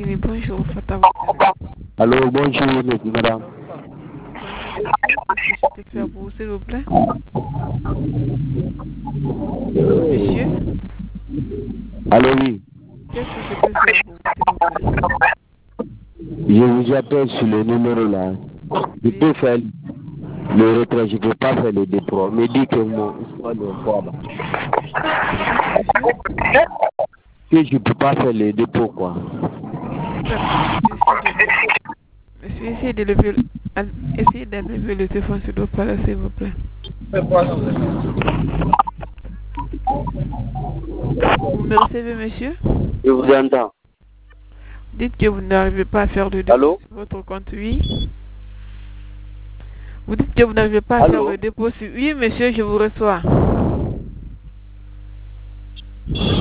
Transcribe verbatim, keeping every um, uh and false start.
Oui, bonjour, Fata. Allô, bonjour, madame. Qu'est-ce que je peux faire pour vous, s'il vous plaît? Monsieur? Allô, oui. Qu'est-ce que je peux faire pour vous, s'il vous plaît? Je vous appelle sur le numéro là. Je Oui. peux faire le retrait, je ne peux pas faire le dépôt. On me dit que mon histoire de foi, bah. Que je ne peux pas faire le dépôt, quoi. Monsieur, essayez de lever, essayez de lever le téléphone sur le parler, s'il vous plaît. Vous me recevez, monsieur? Je vous entends. Dites que vous n'arrivez pas à faire le dépôt Allô? sur votre compte, oui. Vous dites que vous n'arrivez pas à Allô? faire le dépôt sur... Oui, monsieur, je vous reçois.